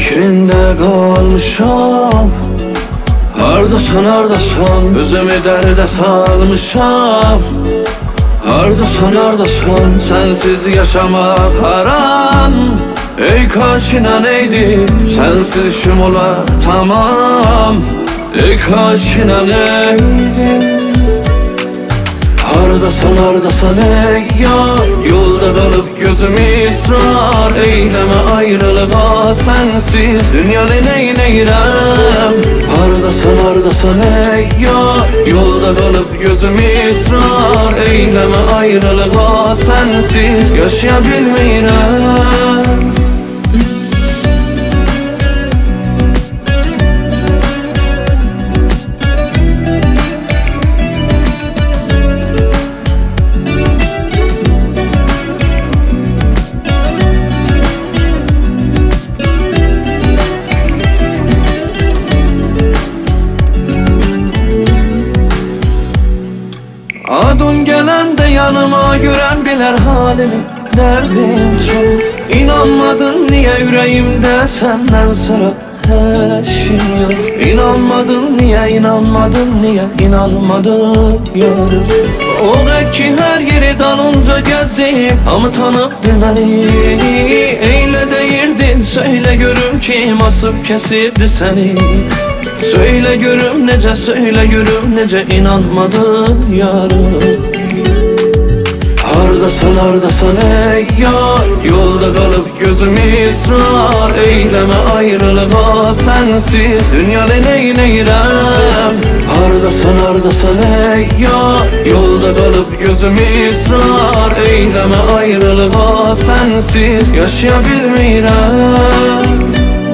fikrində qalmışam. Hardasan, hardasan, özümü dərdə salmışam. Hardasan, hardasan, sensiz yaşamak haram. Ey kaşına neydi, sensiz işim olar tamam. Ey kaşına neydi. Hardasan, hardasan ey yar, yolda kalıp gözüm ısrar eyleme, ayrılığa sensiz dünyanı neyleyirəm. Hardasan, hardasan ey yar, yolda kalıp gözüm ısrar eyleme, ayrılığa sensiz yaşayabilmeyirəm. Adın gelende yanıma gören biler halimi, derdim çok. İnanmadın niye yüreğimde senden sonra eşim yok. İnanmadın niye, inanmadın niye, inanmadın yarım. O ki her yeri dalınca gezip hamı tanıp bilmeli. Eyle deyirdin, söyle görüm kim asıp kesipdi seni. Söyle görüm nece, söyle görüm nece, inanmadın yarım. Hardasan, hardasan ey yar, yolda kalıp gözüm ısrar eyleme, ayrılığa sensiz dünyanı neyleyirəm. Hardasan, hardasan ey yar, yolda kalıp gözüm ısrar eyleme, ayrılığa sensiz yaşayabilmeyirəm.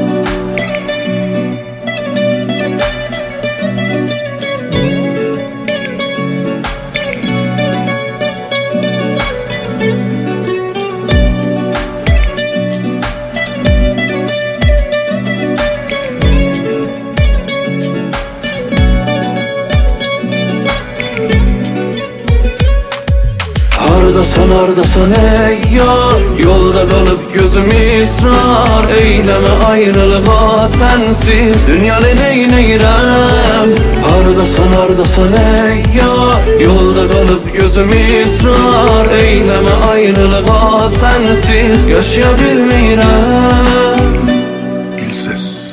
Hardasan, hardasan ey yar, yolda kalıp gözüm ısrar eyleme, ayrılığa sensiz dünyanı neyleyirəm. Hardasan, hardasan ey yar, yolda kalıp gözüm ısrar eyleme, ayrılığa sensiz yaşayabilmeyirəm. İlses.